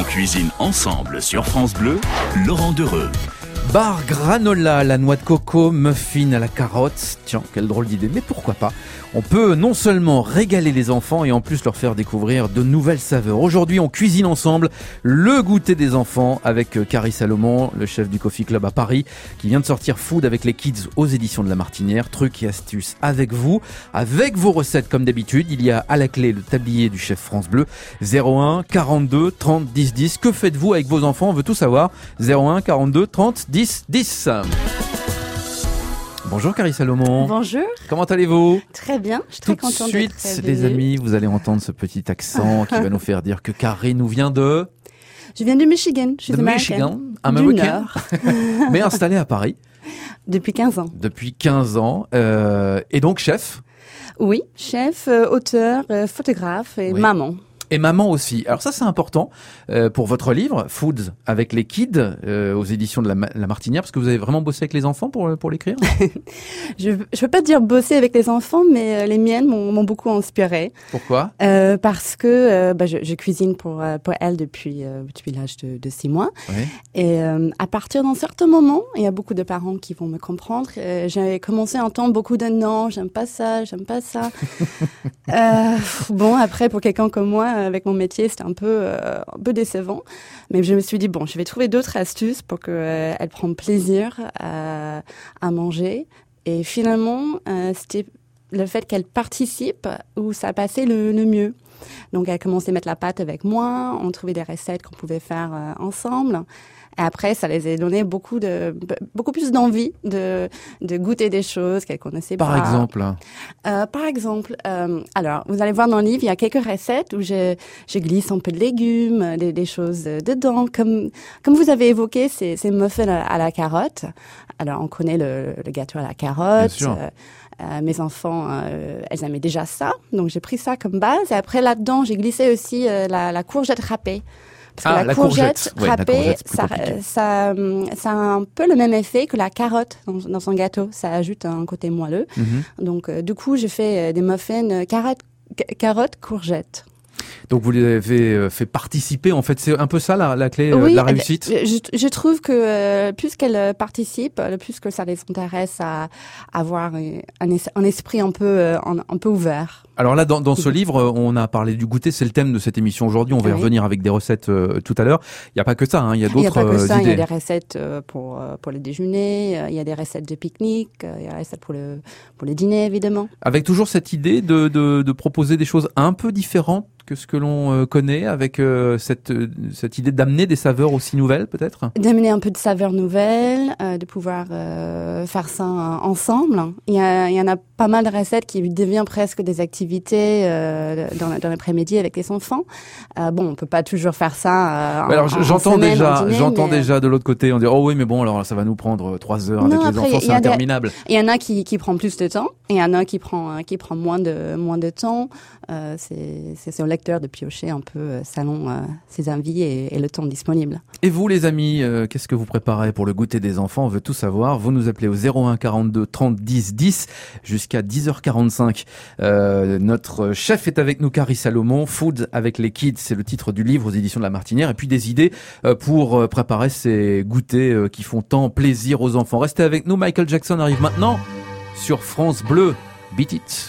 cuisine ensemble sur France Bleu, Laurent Dereux. Bar granola, la noix de coco, muffin à la carotte. Tiens, quelle drôle d'idée, mais pourquoi pas? On peut non seulement régaler les enfants et en plus leur faire découvrir de nouvelles saveurs. Aujourd'hui, on cuisine ensemble le goûter des enfants avec Carrie Salomon, le chef du Coffee Club à Paris, qui vient de sortir Food avec les kids aux éditions de La Martinière. Trucs et astuces avec vous, avec vos recettes comme d'habitude. Il y a à la clé le tablier du chef France Bleu. 01 42 30 10 10. Que faites-vous avec vos enfants? On veut tout savoir. 01 42 30 10 10. Bonjour Carrie Salomon. Bonjour. Comment allez-vous? Très bien, je suis très contente Tout de d'être suite, venue. les amis, vous allez entendre ce petit accent qui va nous faire dire que Carrie nous vient de Je viens de Michigan, je suis américaine. Michigan, Du américaine, Nord. mais installée à Paris Depuis 15 ans. depuis 15 ans. Et donc chef Oui, chef, auteur, photographe et Oui. maman. et maman aussi. Alors ça c'est important pour votre livre Foods avec les kids aux éditions de la Martinière, parce que vous avez vraiment bossé avec les enfants pour l'écrire. Je peux pas dire bosser avec les enfants, mais les miennes m'ont beaucoup inspirée. Pourquoi? Parce que je cuisine pour elles depuis l'âge de 6 mois. Oui. Et à partir d'un certain moment, il y a beaucoup de parents qui vont me comprendre, j'ai commencé à entendre beaucoup de non, j'aime pas ça, j'aime pas ça. Bon, après, pour quelqu'un comme moi, avec mon métier, c'était un peu décevant. Mais je me suis dit, bon, je vais trouver d'autres astuces pour qu'elles prennent plaisir à manger. Et finalement, c'était le fait qu'elles participent où ça passait le mieux. Donc, elles commençaient à mettre la pâte avec moi, on trouvait des recettes qu'on pouvait faire ensemble. Et après, ça les a donné beaucoup plus d'envie de goûter des choses qu'elles connaissaient pas. Par exemple, Alors, vous allez voir dans le livre, il y a quelques recettes où je glisse un peu de légumes, des choses dedans. Comme vous avez évoqué, ces muffins à la carotte. Alors, on connaît le gâteau à la carotte. Bien sûr. Mes enfants, elles aimaient déjà ça. Donc, j'ai pris ça comme base. Et après, là-dedans, j'ai glissé aussi la courgette râpée. Parce que la courgette râpée, ça a un peu le même effet que la carotte dans son gâteau. Ça ajoute un côté moelleux. Mm-hmm. Donc, du coup, j'ai fait des muffins carotte, courgette. Donc vous les avez fait participer, en fait c'est un peu ça la clé Oui, de la réussite. Je trouve que plus qu'elles participent, plus que ça les intéresse à avoir un esprit un peu ouvert. Alors là, dans ce livre, on a parlé du goûter, c'est le thème de cette émission aujourd'hui. On va y revenir avec des recettes tout à l'heure. Il n'y a pas que ça, hein, il y a d'autres idées. Il n'y a pas que ça, il y a des recettes pour le déjeuner, il y a des recettes de pique-nique, il y a des recettes pour le dîner, évidemment. Avec toujours cette idée de proposer des choses un peu différentes que ce que l'on connaît, avec cette idée d'amener des saveurs aussi nouvelles, peut-être? D'amener un peu de saveurs nouvelles, de pouvoir faire ça ensemble. Il y en a pas mal de recettes qui deviennent presque des activités dans l'après-midi avec les enfants. Bon, on peut pas toujours faire ça alors j'entends dîner, déjà de l'autre côté, on dit oh oui mais bon alors ça va nous prendre 3 heures avec les enfants, c'est interminable. Il y en a qui prend plus de temps, et il y en a qui prend moins de temps. C'est au lecteur de piocher un peu selon ses envies et le temps disponible. Et vous les amis, qu'est-ce que vous préparez pour le goûter des enfants? On veut tout savoir. Vous nous appelez au 01 42 30 10 10 jusqu'à 10h45. Notre chef est avec nous, Carrie Salomon. Food avec les kids, c'est le titre du livre aux éditions de La Martinière. Et puis des idées pour préparer ces goûters qui font tant plaisir aux enfants. Restez avec nous, Michael Jackson arrive maintenant sur France Bleu. Beat it.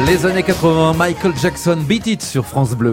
Les années 80, Michael Jackson, Beat It sur France Bleu.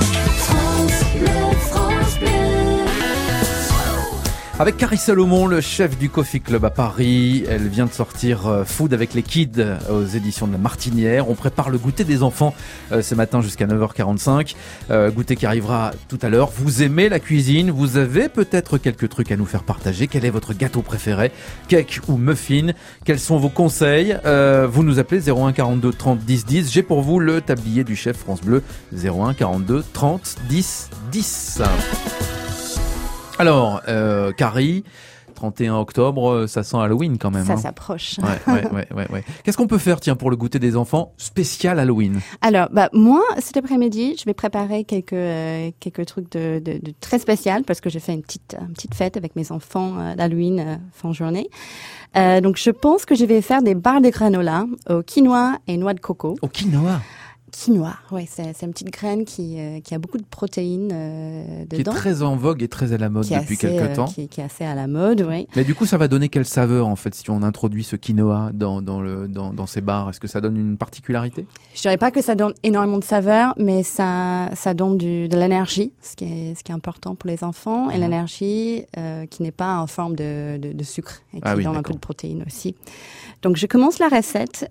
Avec Carrie Salomon, le chef du Coffee Club à Paris. Elle vient de sortir Food avec les kids aux éditions de La Martinière. On prépare le goûter des enfants ce matin jusqu'à 9h45. Goûter qui arrivera tout à l'heure. Vous aimez la cuisine? Vous avez peut-être quelques trucs à nous faire partager. Quel est votre gâteau préféré? Cake ou muffin? Quels sont vos conseils? Vous nous appelez 01 42 30 10 10. J'ai pour vous le tablier du chef France Bleu. 01 42 30 10 10. Alors, Carrie, 31 octobre, ça sent Halloween quand même. Ça s'approche. Ouais. Qu'est-ce qu'on peut faire, tiens, pour le goûter des enfants spécial Halloween? Alors, moi, cet après-midi, je vais préparer quelques trucs de très spécial parce que j'ai fait une petite fête avec mes enfants d'Halloween fin journée. Donc, je pense que je vais faire des barres de granola au quinoa et noix de coco. Au quinoa? Quinoa, ouais, c'est une petite graine qui a beaucoup de protéines dedans. Qui est très en vogue et très à la mode depuis quelques temps. Qui est assez à la mode, oui. Mais du coup, ça va donner quelle saveur en fait si on introduit ce quinoa dans ces bars? Est-ce que ça donne une particularité? Je dirais pas que ça donne énormément de saveur, mais ça donne de l'énergie, ce qui est important pour les enfants, et l'énergie qui n'est pas en forme de sucre et qui donne un peu de protéines aussi. Donc, je commence la recette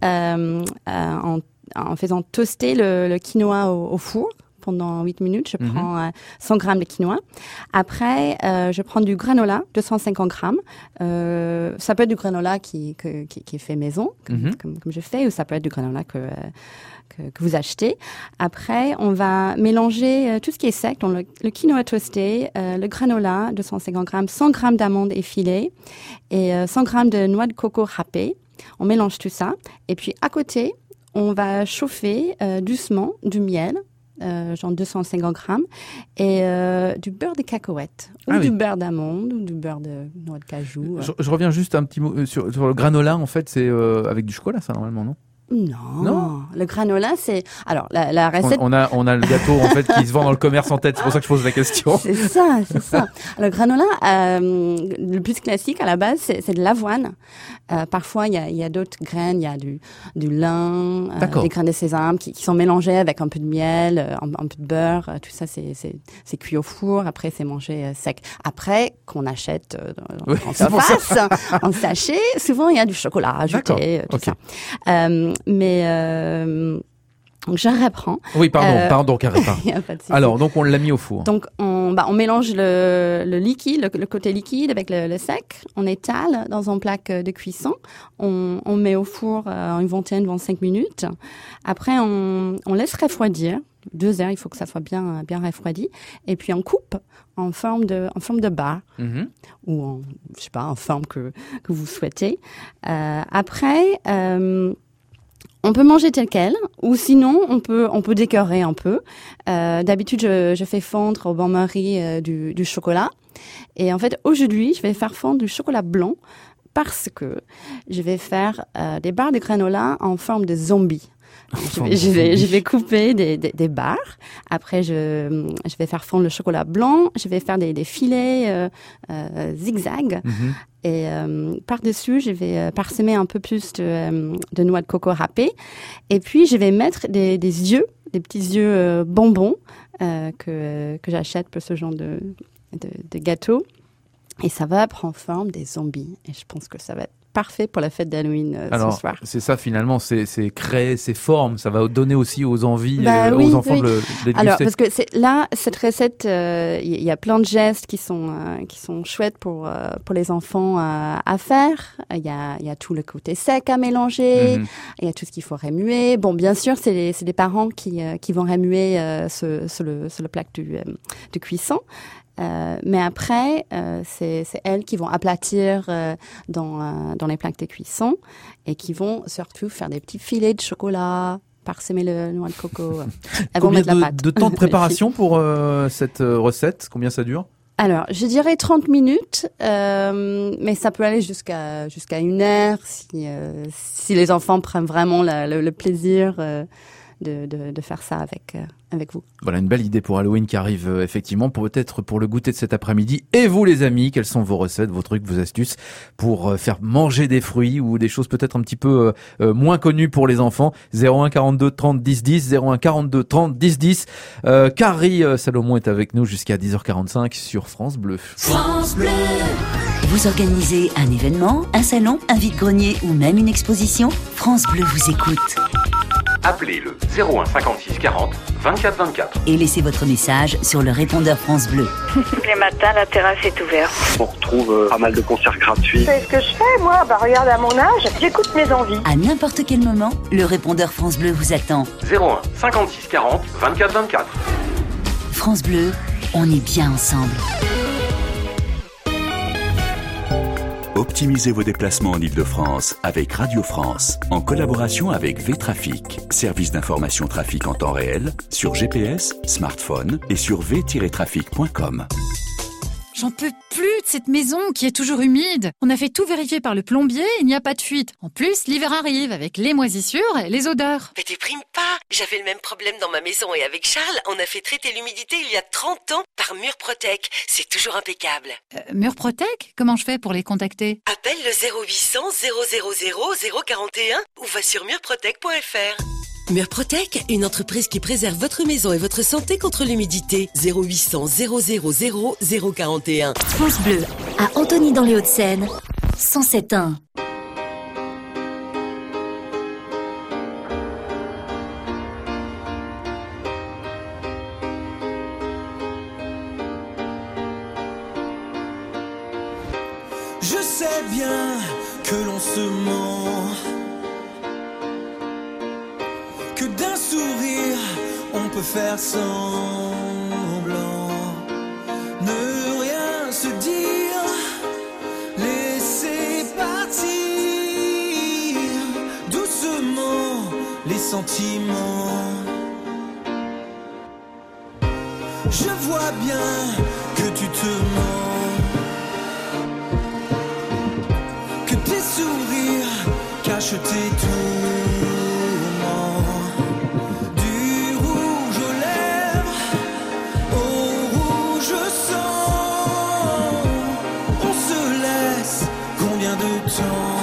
en faisant toaster le quinoa au four pendant 8 minutes. Je prends 100 grammes de quinoa. Après, je prends du granola, 250 grammes. Ça peut être du granola qui est fait maison, comme je fais, ou ça peut être du granola que vous achetez. Après, on va mélanger tout ce qui est sec, donc le quinoa toasté, le granola, 250 grammes, 100 grammes d'amandes effilées et 100 grammes de noix de coco râpée. On mélange tout ça. Et puis, à côté, on va chauffer doucement du miel, genre 250 grammes, et du beurre de cacahuète, ou du beurre d'amande, ou du beurre de noix de cajou. Je reviens juste un petit mot sur le granola. En fait, c'est avec du chocolat, ça, normalement, non? Non, le granola, c'est... Alors, la recette... On a le gâteau, en fait, qui se vend dans le commerce en tête. C'est pour ça que je pose la question. C'est ça. Le granola, le plus classique, à la base, c'est de l'avoine. Parfois, il y a d'autres graines. Il y a du lin, des graines de sésame qui sont mélangées avec un peu de miel, un peu de beurre. Tout ça, c'est cuit au four. Après, c'est mangé sec. Après, qu'on achète en surface, en sachet, souvent, il y a du chocolat ajouté, tout ça. Donc je reprends. Oui, pardon, Carrie. Alors, donc on l'a mis au four. Donc on mélange le liquide, le côté liquide avec le sec. On étale dans une plaque de cuisson. On met au four une vingtaine, 25 minutes. Après, on laisse refroidir. 2 heures, il faut que ça soit bien refroidi. Et puis on coupe en forme de barre ou en forme que vous souhaitez. Après. On peut manger tel quel, ou sinon on peut décorer un peu. D'habitude, je fais fondre au bain-marie du chocolat. Et en fait, aujourd'hui, je vais faire fondre du chocolat blanc parce que je vais faire des barres de granola en forme de zombie. Je vais couper des barres. Après, je vais faire fondre le chocolat blanc. Je vais faire des filets zigzag. Et par-dessus, je vais parsemer un peu plus de noix de coco râpée. Et puis, je vais mettre des petits yeux bonbons que j'achète pour ce genre de gâteau. Et ça va prendre forme des zombies. Et je pense que ça va être parfait pour la fête d'Halloween ce soir. C'est ça finalement, c'est créer ces formes, ça va donner aussi aux envies, aux enfants de les déguster. Alors parce que cette recette, il y a plein de gestes qui sont chouettes pour les enfants à faire. Il y a tout le côté sec à mélanger, il y a tout ce qu'il faut remuer. Bon, bien sûr, c'est des parents qui vont remuer sur le plaque de cuisson. Mais après, c'est elles qui vont aplatir dans les plaques de cuisson et qui vont surtout faire des petits filets de chocolat, parsemer le noix de coco. Elles vont mettre la pâte. De temps de préparation pour cette recette? Combien ça dure? Alors, je dirais 30 minutes, mais ça peut aller jusqu'à 1 heure si les enfants prennent vraiment le plaisir de faire ça avec vous. Voilà une belle idée pour Halloween qui arrive effectivement, peut-être pour le goûter de cet après-midi. Et vous les amis, quelles sont vos recettes, vos trucs, vos astuces pour faire manger des fruits ou des choses peut-être un petit peu moins connues pour les enfants? 01 42 30 10 10, 01 42 30 10 10. Carrie Salomon est avec nous jusqu'à 10h45 sur France Bleu. France Bleu. Vous organisez un événement, un salon, un vide-grenier ou même une exposition? France Bleu vous écoute. Appelez le 01 56 40 24 24. Et laissez votre message sur le répondeur France Bleu. Les matins, la terrasse est ouverte. On retrouve pas mal de concerts gratuits. C'est ce que je fais, moi. Regarde, à mon âge, j'écoute mes envies. À n'importe quel moment, le répondeur France Bleu vous attend. 01 56 40 24 24. France Bleu, on est bien ensemble. Optimisez vos déplacements en Ile-de-France avec Radio France, en collaboration avec V-Trafic, service d'information trafic en temps réel, sur GPS, smartphone et sur v-trafic.com. J'en peux plus de cette maison qui est toujours humide. On a fait tout vérifier par le plombier, il n'y a pas de fuite. En plus, l'hiver arrive avec les moisissures et les odeurs. Mais déprime pas, j'avais le même problème dans ma maison et avec Charles, on a fait traiter l'humidité il y a 30 ans par Murprotec. C'est toujours impeccable. Murprotec ? Comment je fais pour les contacter ? Appelle le 0800 000 041 ou va sur murprotec.fr. Murprotec, une entreprise qui préserve votre maison et votre santé contre l'humidité. 0800 000 041. France Bleu, à Antony dans les Hauts-de-Seine, 107.1. Je sais bien que l'on se ment, que d'un sourire on peut faire semblant, ne rien se dire, laisser partir doucement les sentiments. Je vois bien que tu te mens, que tes sourires cachent tes tourments. Du rouge aux lèvres au rouge sang, on se laisse combien de temps?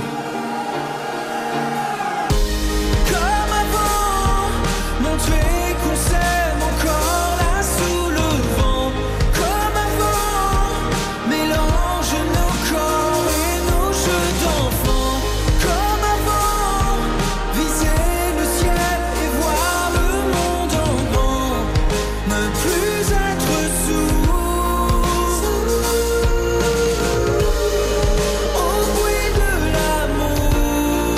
Comme avant, montrer qu'on s'aime encore là sous le vent. Comme avant, mélange nos corps et nos jeux d'enfants. Comme avant, viser le ciel et voir le monde en grand. Ne plus être sourd au bruit de l'amour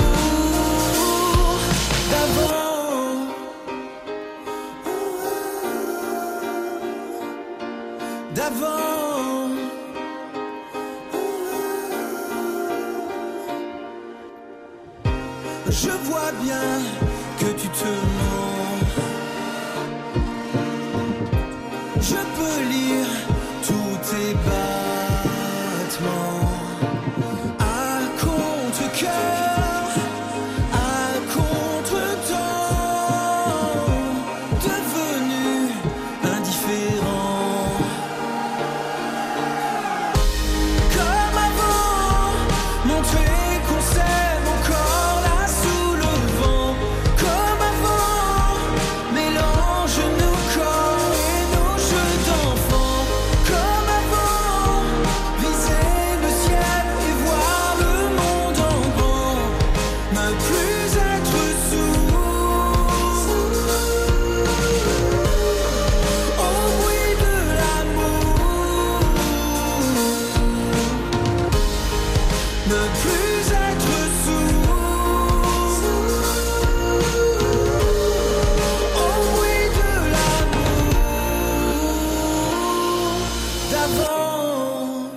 d'avant. Je vois bien que tu te mens. Je peux lire tous tes battements à contre-cœur, à contre-temps, devenu indifférent. Comme avant, montrer qu'on s'aime encore là sous le vent. Comme avant, mélange nos corps et nos jeux d'enfants. Comme avant, viser le ciel et voir le monde en grand. Ne plus être sourd au bruit de l'amour. Ne plus être sourd au bruit de l'amour d'avant.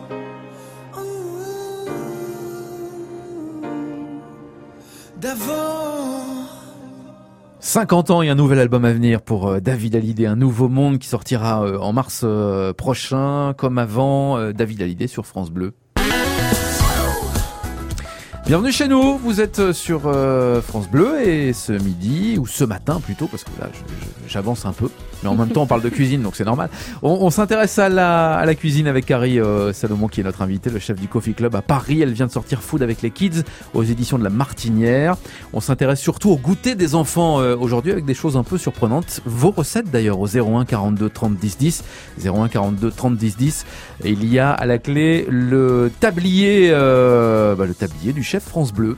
50 ans et un nouvel album à venir pour David Hallyday, un nouveau monde qui sortira en mars prochain, comme avant. David Hallyday sur France Bleu. Bienvenue chez nous, vous êtes sur France Bleu et ce midi, ou ce matin plutôt, parce que là j'avance un peu, mais en même temps on parle de cuisine donc c'est normal. On s'intéresse à la cuisine avec Carrie Salomon qui est notre invitée, le chef du Coffee Club à Paris. Elle vient de sortir Food avec les Kids aux éditions de La Martinière. On s'intéresse surtout au goûter des enfants aujourd'hui avec des choses un peu surprenantes. Vos recettes d'ailleurs au 01 42 30 10 10, 01 42 30 10 10. Et il y a à la clé le tablier du chef France Bleu.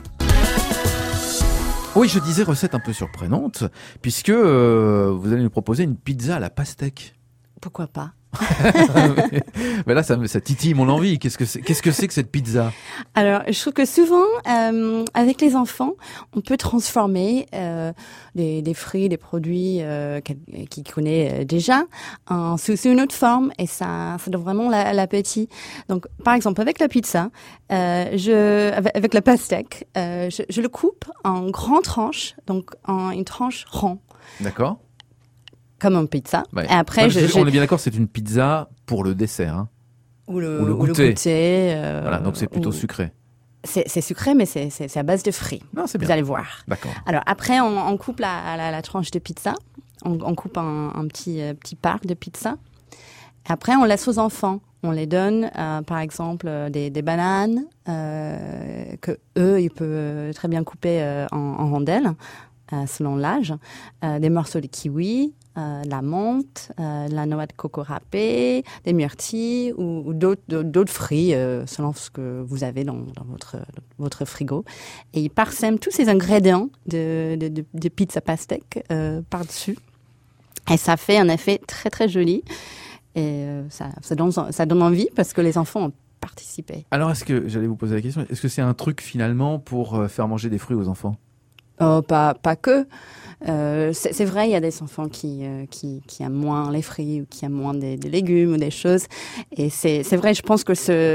Oui, je disais recette un peu surprenante, puisque vous allez nous proposer une pizza à la pastèque. Pourquoi pas? Mais là, ça titille mon envie. Qu'est-ce que c'est que cette pizza? Alors, je trouve que souvent, avec les enfants, on peut transformer des fruits, des produits qu'ils connaissent déjà sous une autre forme, et ça donne vraiment l'appétit. Donc, par exemple, avec la pizza, avec la pastèque, je le coupe en grandes tranches, donc en une tranche ronde. D'accord. Comme une pizza. Ouais. Et après, on est bien d'accord, c'est une pizza pour le dessert, hein. Ou le goûter. Voilà, donc c'est plutôt sucré. C'est sucré, mais c'est à base de fruits. Non, c'est bien. Vous allez voir. D'accord. Alors après, on coupe la tranche de pizza. On coupe un petit parc de pizza. Après, on laisse aux enfants. On les donne, par exemple, des bananes que eux, ils peuvent très bien couper en rondelles, selon l'âge. Des morceaux de kiwi. La menthe, la noix de coco râpée, des myrtilles ou d'autres fruits selon ce que vous avez dans votre frigo. Et ils parsèment tous ces ingrédients de pizza pastèque par-dessus. Et ça fait un effet très très joli. Et ça donne envie parce que les enfants ont participé. Alors j'allais vous poser la question, est-ce que c'est un truc finalement pour faire manger des fruits aux enfants? Pas que. C'est vrai, il y a des enfants qui aiment moins les fruits ou qui aiment moins des légumes ou des choses. Et c'est vrai, je pense que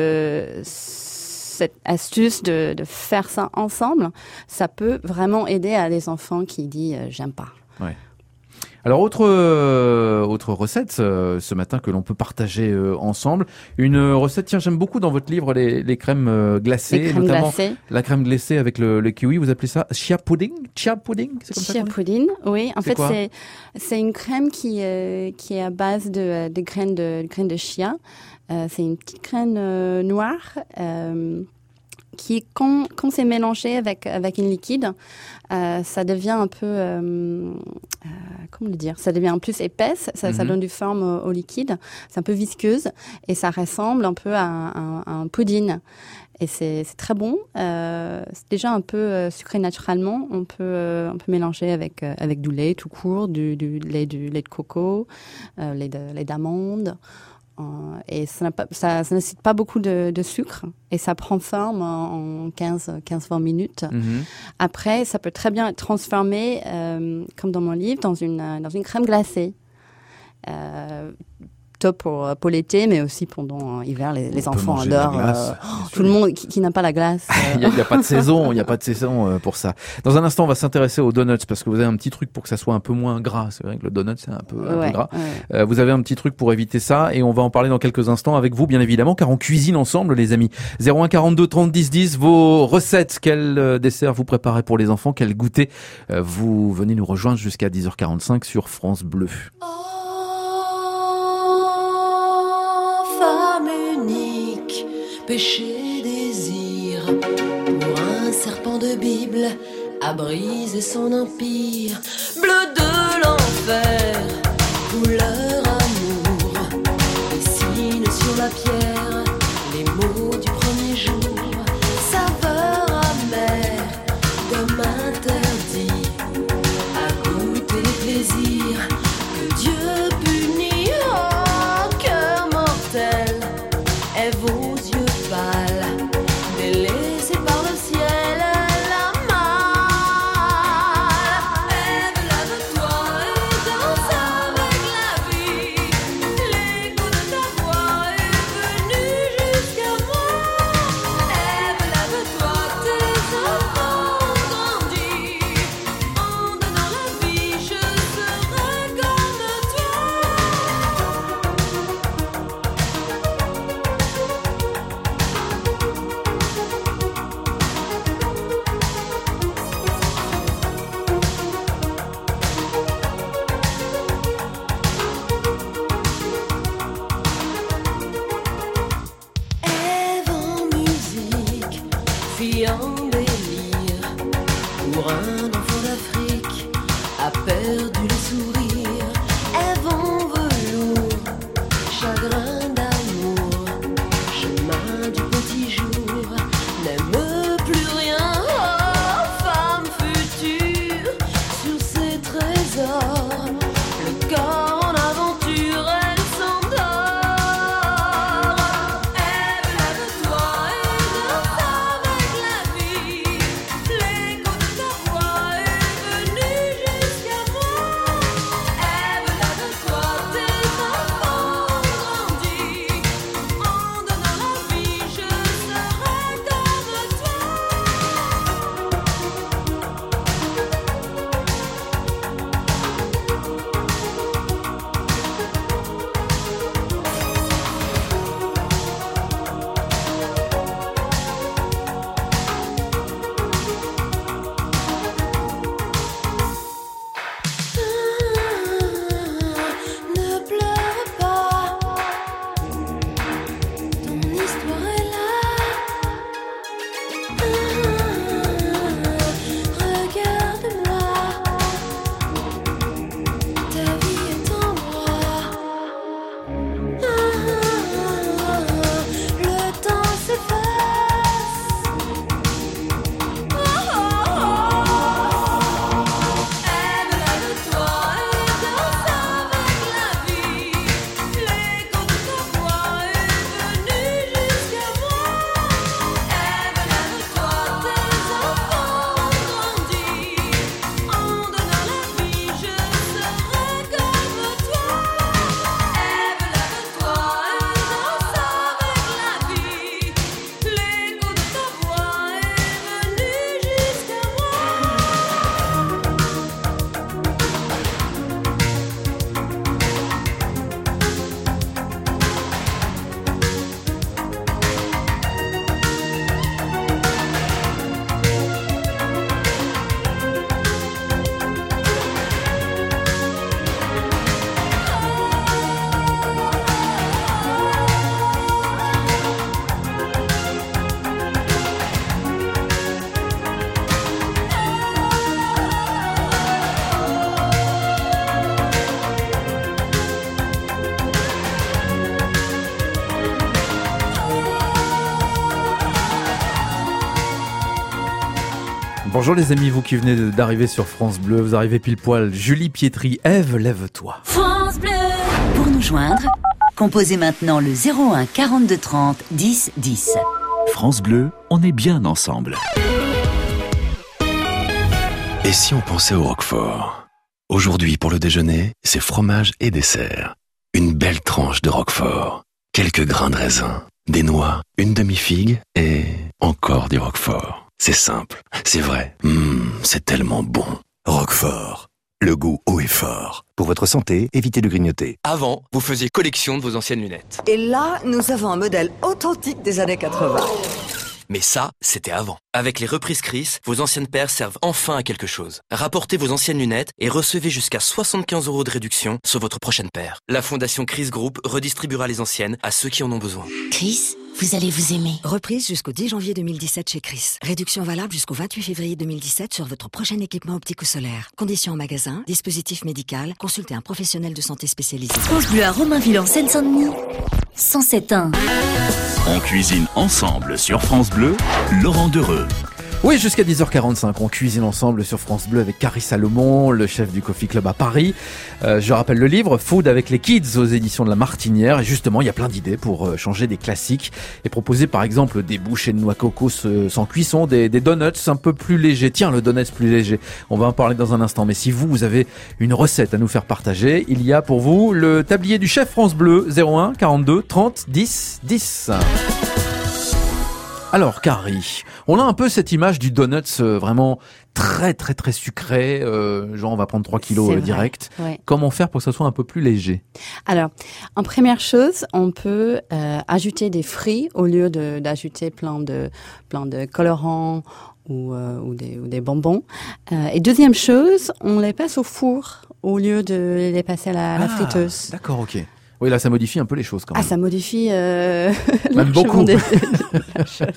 cette astuce de faire ça ensemble, ça peut vraiment aider à des enfants qui disent j'aime pas. Ouais. Alors autre recette ce matin que l'on peut partager ensemble, une recette, tiens, j'aime beaucoup dans votre livre les crèmes glacées, les crèmes notamment glacées. La crème glacée avec le kiwi, vous appelez ça chia pudding, c'est comme ça? Chia pudding, oui. En fait, c'est une crème qui est à base de graines de chia. C'est une petite graine noire. Qui, quand c'est mélangé avec une liquide, ça devient un peu, comment le dire, ça devient plus épaisse, ça donne du forme au liquide, c'est un peu visqueuse et ça ressemble un peu à un pudding. Et c'est très bon, c'est déjà un peu sucré naturellement, on peut mélanger avec du lait tout court, du lait de coco, lait d'amande. Et ça nécessite pas beaucoup de sucre et ça prend forme en 15-20 minutes. Après, ça peut très bien être transformé, comme dans mon livre, dans une crème glacée. Top pour l'été, mais aussi pendant l'hiver, les enfants adorent. Tout le monde qui n'a pas la glace. Il y a pas de saison, pour ça. Dans un instant, on va s'intéresser aux donuts parce que vous avez un petit truc pour que ça soit un peu moins gras. C'est vrai que le donut c'est un peu gras. Ouais. Vous avez un petit truc pour éviter ça et on va en parler dans quelques instants avec vous, bien évidemment, car on cuisine ensemble, les amis. 01 42 30 10 10, vos recettes, quel dessert vous préparez pour les enfants, quel goûter. Vous venez nous rejoindre jusqu'à 10h45 sur France Bleu. Péché, désir, pour un serpent de Bible, à briser son empire. Bleu de l'enfer, couleur amour, dessine sur la pierre les mots du premier jour. Saveur amère, comme interdit, à goûter les plaisirs que Dieu punit. Oh, cœur mortel, est vos yeux pâles, délaissés par le ciel, la malle. Ève, lève Bonjour les amis, vous qui venez d'arriver sur France Bleu, vous arrivez pile poil. Julie Pietri, Ève, lève-toi. France Bleu. Pour nous joindre, composez maintenant le 01 42 30 10 10. France Bleu, on est bien ensemble. Et si on pensait au Roquefort ? Aujourd'hui, pour le déjeuner, c'est fromage et dessert. Une belle tranche de Roquefort, quelques grains de raisin, des noix, une demi-figue et encore du Roquefort. C'est simple, c'est vrai. C'est tellement bon. Roquefort, le goût haut et fort. Pour votre santé, évitez de grignoter. Avant, vous faisiez collection de vos anciennes lunettes. Et là, nous avons un modèle authentique des années 80. Mais ça, c'était avant. Avec les reprises Chris, vos anciennes paires servent enfin à quelque chose. Rapportez vos anciennes lunettes et recevez jusqu'à 75 € de réduction sur votre prochaine paire. La fondation Chris Group redistribuera les anciennes à ceux qui en ont besoin. Chris, vous allez vous aimer. Reprise jusqu'au 10 janvier 2017 chez Chris. Réduction valable jusqu'au 28 février 2017 sur votre prochain équipement optique ou solaire. Conditions en magasin, dispositif médical, consultez un professionnel de santé spécialisé. France Bleu à Romainville en Seine-Saint-Denis. 107.1. On cuisine ensemble sur France Bleu, Laurent Dereux. Oui, jusqu'à 10h45, on cuisine ensemble sur France Bleu avec Carrie Salomon, le chef du Coffee Club à Paris. Je rappelle le livre Food avec les Kids aux éditions de La Martinière. Et justement, il y a plein d'idées pour changer des classiques et proposer par exemple des bouchées de noix coco sans cuisson, des donuts un peu plus légers. Tiens, le donut plus léger, on va en parler dans un instant. Mais si vous avez une recette à nous faire partager, il y a pour vous le tablier du chef France Bleu 01 42 30 10 10. Alors Carrie, on a un peu cette image du donut vraiment très très très sucré, genre on va prendre 3 kilos direct. Ouais. Comment faire pour que ça soit un peu plus léger? Alors, en première chose, on peut ajouter des fruits au lieu d'ajouter plein de colorants ou des bonbons. Et deuxième chose, on les passe au four au lieu de les passer à la friteuse. D'accord, ok. Oui, là, ça modifie un peu les choses quand même. Ah, ça modifie même beaucoup. la chose.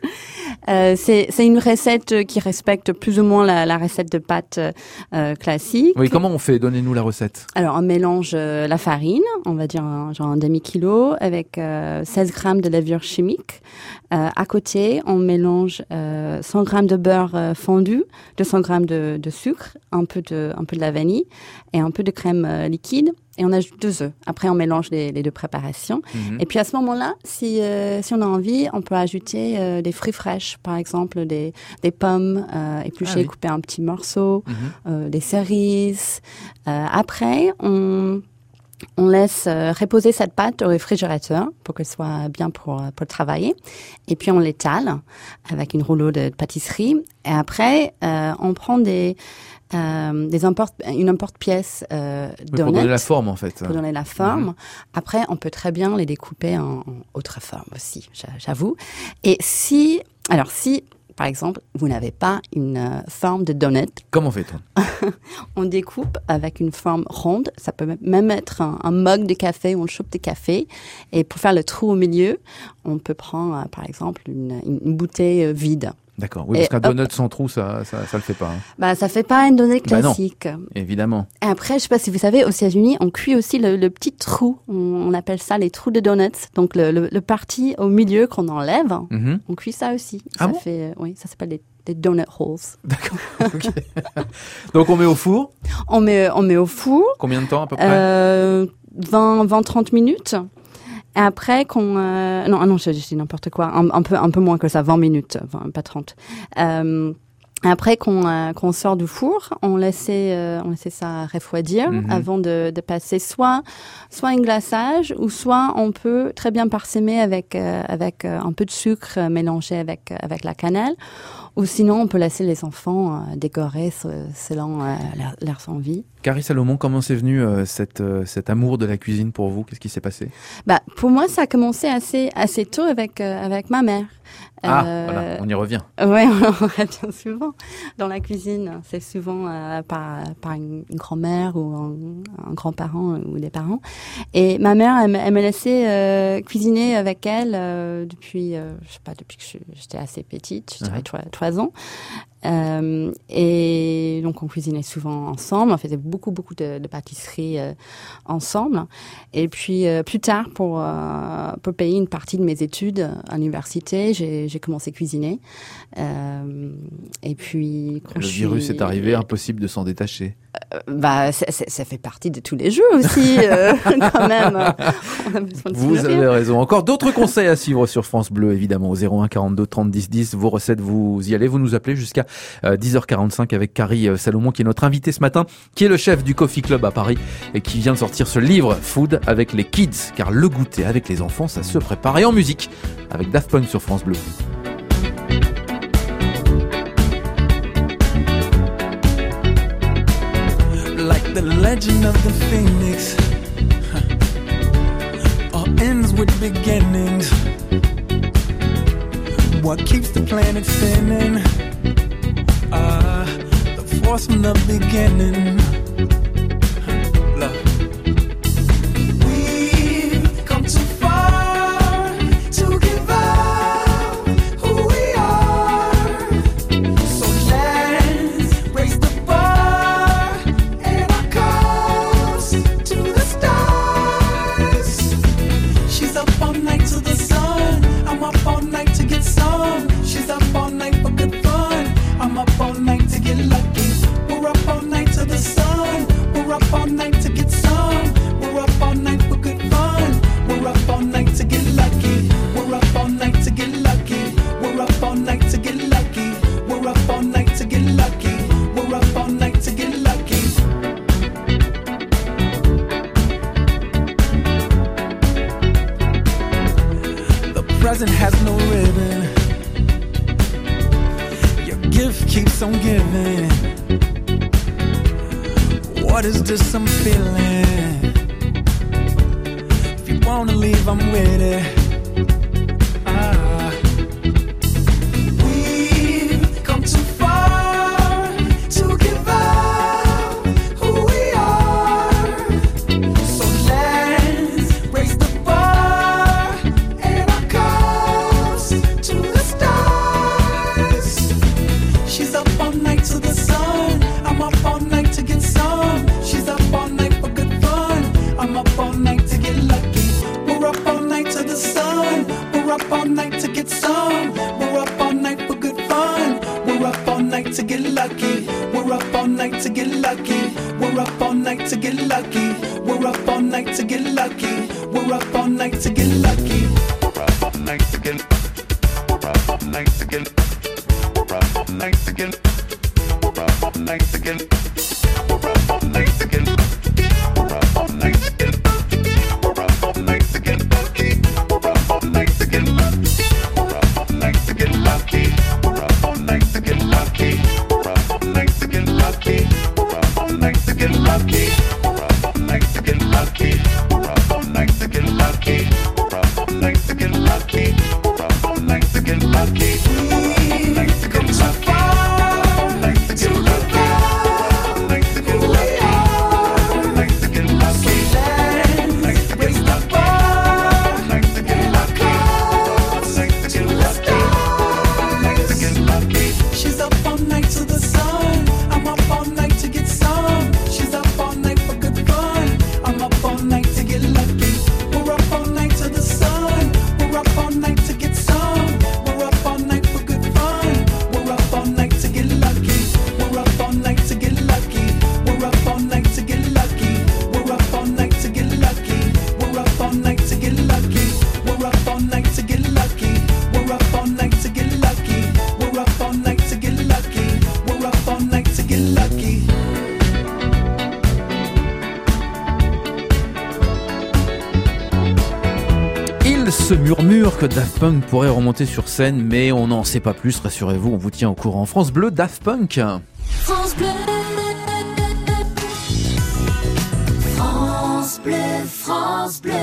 C'est une recette qui respecte plus ou moins la recette de pâtes classique. Oui, comment on fait? Donnez-nous la recette. Alors, on mélange la farine, on va dire genre un demi-kilo, avec 16 grammes de levure chimique. À côté, on mélange 100 grammes de beurre fondu, 200 grammes de sucre, un peu de la vanille et un peu de crème liquide. Et on ajoute 2 œufs. Après, on mélange les deux préparations. Mmh. Et puis, à ce moment-là, si on a envie, on peut ajouter des fruits fraîches. Par exemple, des pommes épluchées, coupées en petits morceaux, des cerises. Après, on laisse reposer cette pâte au réfrigérateur pour qu'elle soit bien pour travailler. Et puis, on l'étale avec une rouleau de pâtisserie. Et après, on prend une emporte-pièce pour donner la forme en fait. Pour donner la forme. Après, on peut très bien les découper en autre forme aussi, j'avoue. Et si par exemple, vous n'avez pas une forme de donut. Comment fait-on? On découpe avec une forme ronde. Ça peut même être un mug de café ou une choupe de café. Et pour faire le trou au milieu, on peut prendre, par exemple, une bouteille vide. D'accord. Oui, parce qu'un donut sans trou, ça le fait pas. Hein. Bah, ça fait pas un donut classique. Non, évidemment. Et après, je sais pas si vous savez, aux États-Unis, on cuit aussi le petit trou. On appelle ça les trous de donuts. Donc, le parti au milieu qu'on enlève, on cuit ça aussi. Ah bon? Oui, ça s'appelle des donut holes. D'accord. Okay. Donc, on met au four? On met au four. Combien de temps, à peu près? 20-30 minutes. Et après non, je dis n'importe quoi, un peu moins que ça, 20 minutes, pas 30. Après qu'on sort du four, on laissait ça refroidir avant de passer soit un glaçage ou soit on peut très bien parsemer avec un peu de sucre mélangé avec la cannelle. Ou sinon, on peut laisser les enfants décorer selon leurs envies. Carrie Salomon, comment c'est venu cet amour de la cuisine pour vous? Qu'est-ce qui s'est passé? Pour moi, ça a commencé assez tôt avec ma mère. Voilà, on y revient. Oui, on revient souvent dans la cuisine. C'est souvent par une grand-mère ou un grand-parent ou des parents. Et ma mère, elle me laissait cuisiner avec elle depuis, je sais pas, depuis que j'étais assez petite, je dirais 3 ans. Et donc on cuisinait souvent ensemble, on faisait beaucoup de pâtisseries ensemble. Et puis plus tard, pour payer une partie de mes études à l'université, j'ai commencé à cuisiner. Et puis quand le virus est arrivé, impossible de s'en détacher. Ça fait partie de tous les jeux aussi, quand même. On a besoin de vous avez raison. Encore d'autres conseils à suivre sur France Bleu, évidemment, au 01 42 30 10 10. Vos recettes, vous y allez, vous nous appelez jusqu'à 10h45 avec Carrie Salomon, qui est notre invitée ce matin, qui est le chef du Coffee Club à Paris et qui vient de sortir ce livre Food avec les kids, car le goûter avec les enfants, ça se prépare. Et en musique, avec Daft Punk sur France Bleu. Like the legend of the phoenix, all ends with beginnings. What keeps the planet spinning? The force from the beginning. Love. We've come too far to give up who we are. So let's raise the bar and our cups to the stars. She's up all night to the sun. I'm up all night to get some. She's up all night for good fun. I'm up all night to get lucky. We're up all night to the sun. We're up all night to get some. We're up all night for good fun. We're up all night to get lucky. We're up all night to get lucky. We're up all night to get lucky. We're up all night to get lucky. We're up all night to get lucky. The present has no ribbon. Your gift keeps on giving. What is this I'm feeling? If you wanna leave, I'm with it. We've come too far to give up who we are. So let's raise the bar and our cups to the stars. She's up all night to the sun. I'm up all night to get some. She's up all night for good fun. I'm up all night to get lucky. We're up all night to the sun. We're up all night to get some. We're up all night for good fun. We're up all night to get lucky. We're up all night to get lucky. We're up all night to get lucky. We're up all night to get lucky. We're up all night to get lucky. We're up all night to get. We're up all night to get. We're up all night to get. We're up all night to get. We're up all night to get. We're up all night to get. We're up all night to get lucky. We're up all night to get lucky. We're up all night to get lucky. We're up all night to get lucky. We're up all night to get lucky. We're up all night to get lucky. We're up all night to get lucky. We're up all night to get lucky. We're up all night to get lucky. We're up all night to get lucky. Se murmure que Daft Punk pourrait remonter sur scène, mais on n'en sait pas plus, rassurez-vous, on vous tient au courant. France Bleu, Daft Punk. France Bleu. France Bleu, France Bleu.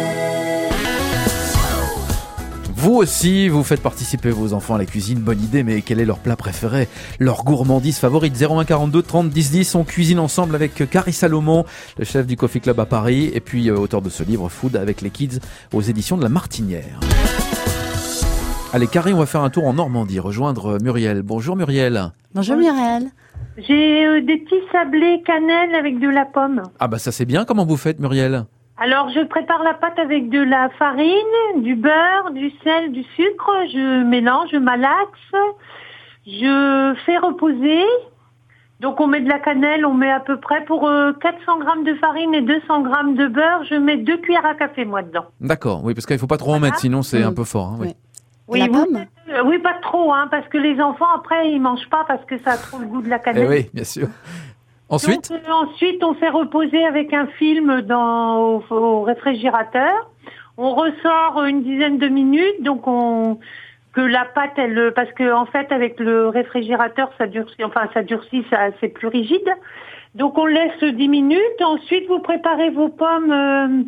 Vous aussi, vous faites participer vos enfants à la cuisine, bonne idée, mais quel est leur plat préféré, leur gourmandise favorite? 01 42 30 10 10, on cuisine ensemble avec Carrie Salomon, le chef du Coffee Club à Paris, et puis auteur de ce livre Food avec les kids aux éditions de La Martinière. Allez, Carrie, on va faire un tour en Normandie, rejoindre Muriel. Bonjour Muriel. Bonjour Muriel. J'ai des petits sablés cannelle avec de la pomme. Ah bah ça c'est bien, comment vous faites Muriel? Alors, je prépare la pâte avec de la farine, du beurre, du sel, du sucre. Je mélange, je malaxe. Je fais reposer. Donc, on met de la cannelle. On met à peu près pour 400 grammes de farine et 200 grammes de beurre. Je mets 2 cuillères à café, moi, dedans. D'accord, oui, parce qu'il ne faut pas trop en mettre, sinon c'est un peu fort. Hein, oui. Oui, oui, pas trop, hein, parce que les enfants, après, ils mangent pas parce que ça a trop le goût de la cannelle. Oui, bien sûr. Ensuite Donc, ensuite, on fait reposer avec un film au réfrigérateur. On ressort une dizaine de minutes, donc que la pâte, parce que en fait, avec le réfrigérateur, ça durcit, c'est plus rigide. Donc, on laisse 10 minutes. Ensuite, vous préparez vos pommes,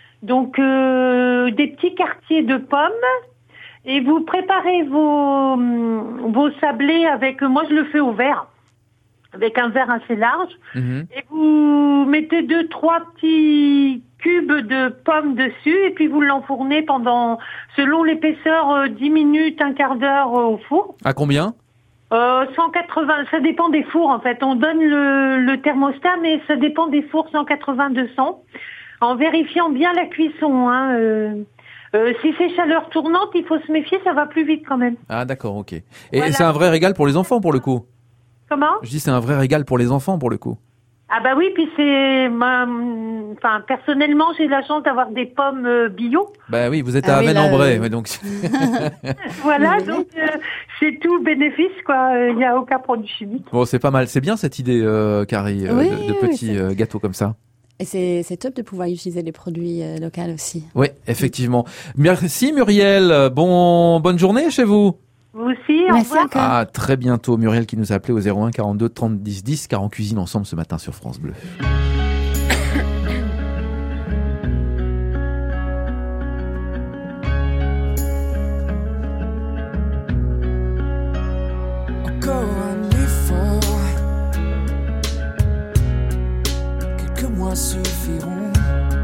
des petits quartiers de pommes. Et vous préparez vos sablés avec, moi je le fais au verre, avec un verre assez large. Et vous mettez 2-3 petits cubes de pommes dessus et puis vous l'enfournez pendant, selon l'épaisseur, 10 minutes, un quart d'heure au four. À combien 180, ça dépend des fours en fait. On donne le thermostat, mais ça dépend des fours 180-200. En vérifiant bien la cuisson, hein. Si c'est chaleur tournante, il faut se méfier, ça va plus vite quand même. Ah d'accord, ok. Et voilà. C'est un vrai régal pour les enfants pour le coup. Comment ? Je dis c'est un vrai régal pour les enfants pour le coup. Ah bah oui, puis personnellement, j'ai la chance d'avoir des pommes bio. Bah oui, vous êtes à Avennes-en-Bray, ouais, donc. Voilà, donc c'est tout le bénéfice, quoi. Il n'y a aucun produit chimique. Bon, c'est pas mal. C'est bien cette idée, Carrie, de petits gâteaux comme ça. Et c'est top de pouvoir utiliser des produits locaux aussi. Oui, effectivement. Merci Muriel. Bonne journée chez vous. Vous aussi, au revoir. À très bientôt. Muriel qui nous a appelé au 01 42 30 10 10 car on cuisine ensemble ce matin sur France Bleu. Encore un effort. Quelques mois suffiront.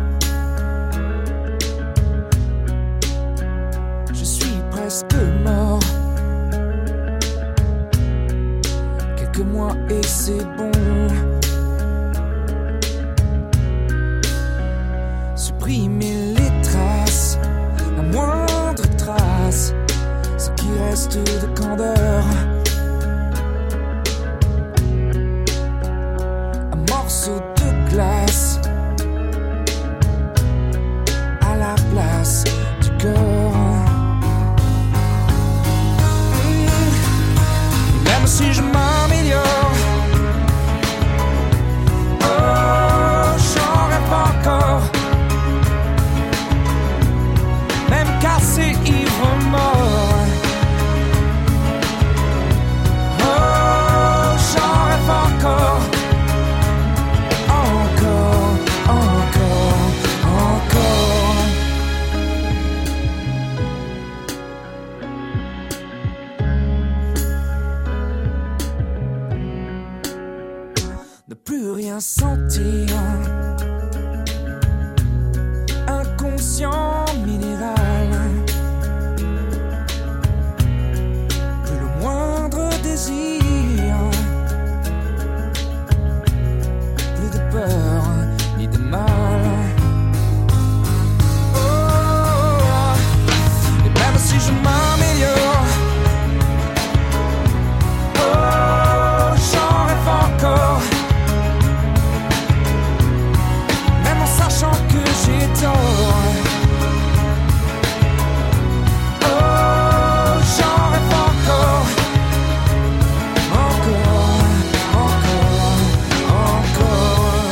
Je suis presque mort. Quelques mois et c'est bon. Supprimer les traces, la moindre trace, ce qui reste de candeur. Un morceau de glace à la place du cœur. Même si je m'améliore, oh, j'en rêve encore. Même cassé, ivre, mort. Oh, j'en rêve encore. Encore, encore, encore. Ne plus rien sentir. Inconscient minéral. Plus le moindre désir. Plus de peur ni de mal. Oh, et même si je m'améliore, oh, j'en rêve encore. Même en sachant que j'ai tort. Oh, j'en rêve encore. Encore, encore, encore.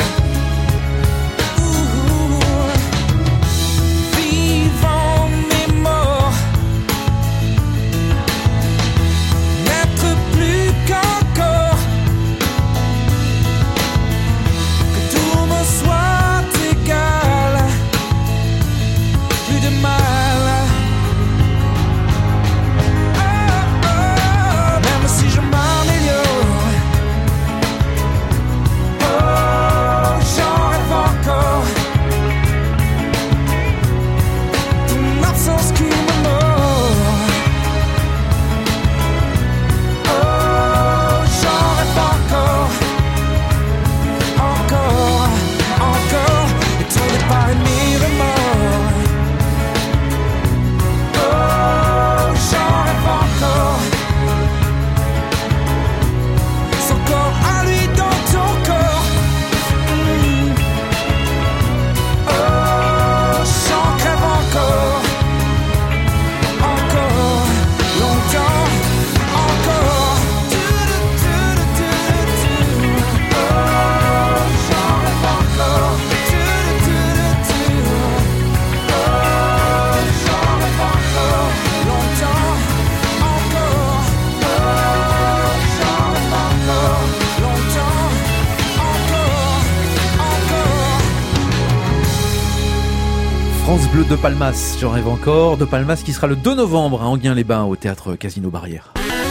Vivant mais mort. N'être plus qu'un corps. Que tout me soit égal. Plus de mal. Oh, oh, même si je m'améliore. Oh, j'en rêve encore. Ton absence qui me mord. France Bleu de Palmas, j'en rêve encore. De Palmas qui sera le 2 novembre à Enghien-les-Bains au théâtre Casino Barrière.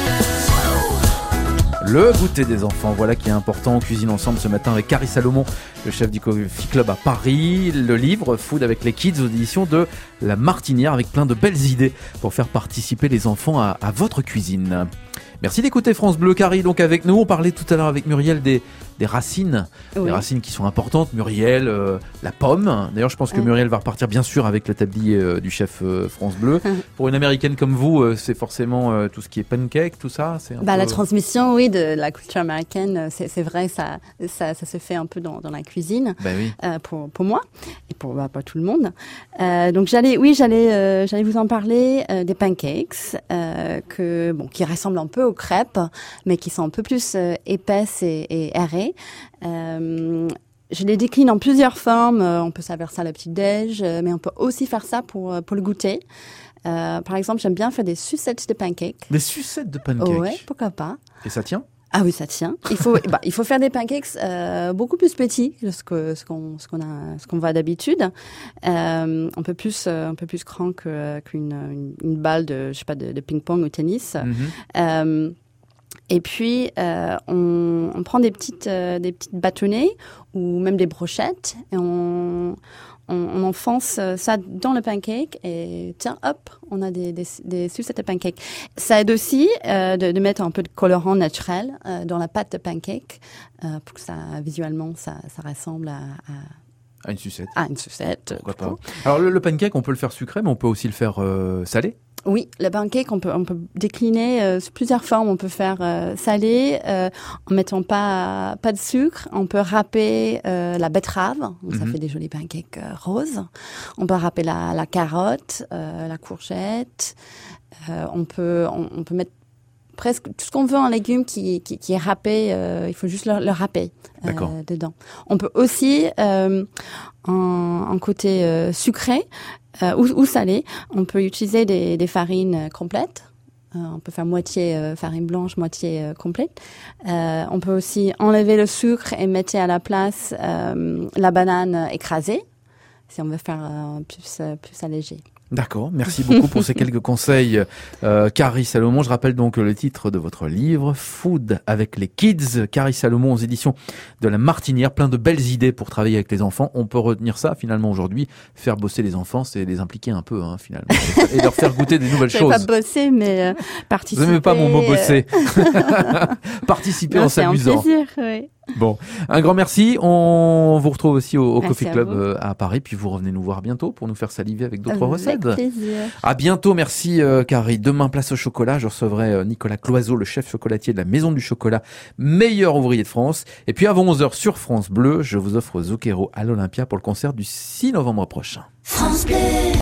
Le goûter des enfants, voilà qui est important. On cuisine ensemble ce matin avec Carrie Salomon, le chef du Coffee Club à Paris. Le livre Food avec les Kids aux éditions de La Martinière avec plein de belles idées pour faire participer les enfants à votre cuisine. Merci d'écouter France Bleu. Carrie, donc avec nous, on parlait tout à l'heure avec Muriel des racines, des racines qui sont importantes. Muriel, la pomme. D'ailleurs, je pense que Muriel va repartir bien sûr avec le tablier du chef France Bleu. Pour une américaine comme vous, c'est forcément tout ce qui est pancake, tout ça. C'est La transmission, oui, de la culture américaine, c'est vrai, ça se fait un peu dans la cuisine, pour moi et pour tout le monde. Donc j'allais vous en parler des pancakes qui ressemblent un peu aux crêpes, mais qui sont un peu plus épaisses et aérées. Je les décline en plusieurs formes. On peut servir ça à la petite déj, mais on peut aussi faire ça pour le goûter. Par exemple, j'aime bien faire des sucettes de pancakes. Des sucettes de pancakes. Ouais, pourquoi pas. Et ça tient? Ah oui, ça tient. Il faut faire des pancakes beaucoup plus petits que ce qu'on voit d'habitude. Un peu plus grand qu'une balle de ping-pong ou tennis. Et puis on prend des petites bâtonnets ou même des brochettes et on enfonce ça dans le pancake et tiens, hop, on a des sucettes de pancake. Ça aide aussi de mettre un peu de colorant naturel dans la pâte de pancake pour que ça, visuellement, ça ressemble à une sucette. À une sucette. Pourquoi pas. Alors le pancake, on peut le faire sucré, mais on peut aussi le faire salé. Oui, le pancake, on peut décliner sous plusieurs formes. On peut faire salé en mettant pas de sucre. On peut râper la betterave, ça fait des jolis pancakes roses. On peut râper la carotte, la courgette. On peut mettre presque tout ce qu'on veut en légumes qui est râpé. Il faut juste le râper dedans. On peut aussi en côté sucré. Ou salé, on peut utiliser des farines complètes. On peut faire moitié farine blanche, moitié complète. On peut aussi enlever le sucre et mettre à la place la banane écrasée, si on veut faire plus allégé. D'accord, merci beaucoup pour ces quelques conseils, Carrie Salomon. Je rappelle donc le titre de votre livre, Food avec les Kids, Carrie Salomon aux éditions de La Martinière. Plein de belles idées pour travailler avec les enfants. On peut retenir ça finalement aujourd'hui. Faire bosser les enfants, c'est les impliquer un peu finalement. Et leur faire goûter des nouvelles choses. Pas bosser, mais participer. Vous n'aimez pas mon mot bosser. Participer en s'amusant. C'est un plaisir, oui. Bon, un grand merci. On vous retrouve aussi au Coffee Club à Paris. Puis vous revenez nous voir bientôt pour nous faire saliver avec d'autres recettes. Avec plaisir. À bientôt, merci Carrie. Demain, place au chocolat. Je recevrai Nicolas Cloiseau, le chef chocolatier de la Maison du Chocolat, meilleur ouvrier de France. Et puis avant 11h sur France Bleu, je vous offre Zucchero à l'Olympia pour le concert du 6 novembre prochain. France Bleu.